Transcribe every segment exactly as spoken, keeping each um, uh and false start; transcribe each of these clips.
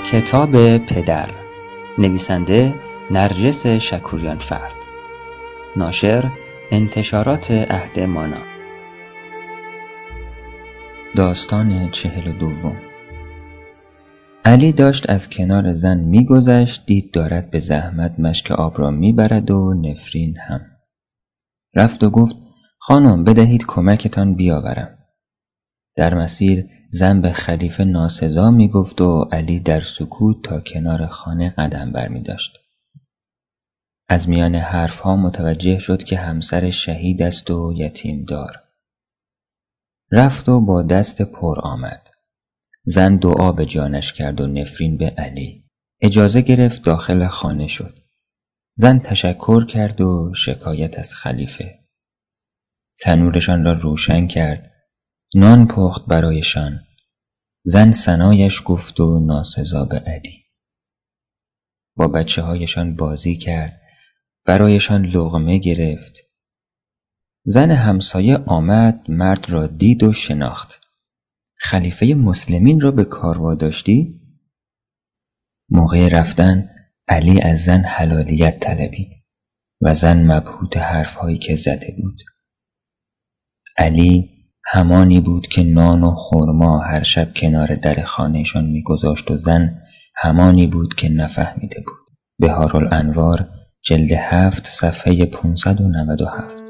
کتاب پدر، نویسنده نرجس شکوریان فرد، ناشر انتشارات عهد مانا. داستان چهل و دوم. علی داشت از کنار زن می‌گذشت، دید دارد به زحمت مشک آب را می‌برد و نفرین هم. رفت و گفت خانم بدهید کمکتان بیاورم. در مسیر زن به خلیفه ناسزا می گفت و علی در سکوت تا کنار خانه قدم بر می داشت. از میان حرفها متوجه شد که همسر شهید است و یتیم دار. رفت و با دست پر آمد. زن دعا به جانش کرد و نفرین به علی. اجازه گرفت داخل خانه شد. زن تشکر کرد و شکایت از خلیفه. تنورشان را روشن کرد. نان پخت برایشان. زن ثنایش گفت و ناسزا به علی. با بچه هایشان بازی کرد. برایشان لقمه گرفت. زن همسایه آمد، مرد را دید و شناخت. خلیفه مسلمین را به کار واداشتی؟ موقع رفتن علی از زن حلالیت طلبید و زن مبهوت حرفهایی که زده بود. علی همانی بود که نان و خرما هر شب کنار در خانهشان می‌گذاشت و زن همانی بود که نفهمیده بود. بهارالانوار جلد هفت صفحه پانصد و نود و هفت.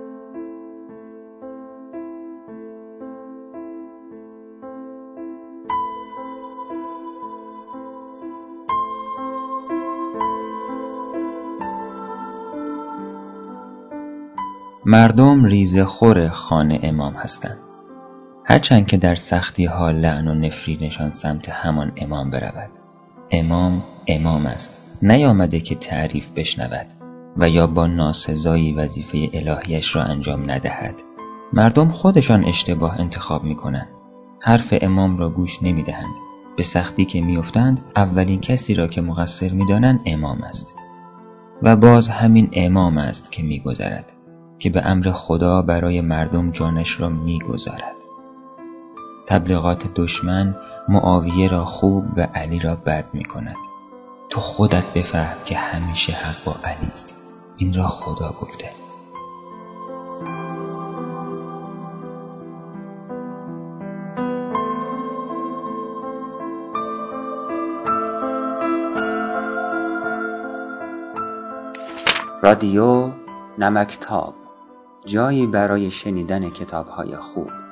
مردم ریزه خور خانه امام هستند. هرچند که در سختی ها لعن و نفرینشان سمت همان امام برود. امام امام است، نیامده که تعریف بشنود و یا با ناسزایی وظیفه الهیش را انجام ندهد. مردم خودشان اشتباه انتخاب می کنند. حرف امام را گوش نمی دهند. به سختی که می افتند اولین کسی را که مقصر می دانند امام است. و باز همین امام است که می گذرد. که به امر خدا برای مردم جانش را می‌گذارد. تبلیغات دشمن معاویه را خوب و علی را بد می‌کند. تو خودت بفهم که همیشه حق با علی است. این را خدا گفته. رادیو نمکتاب، جایی برای شنیدن کتاب‌های خوب.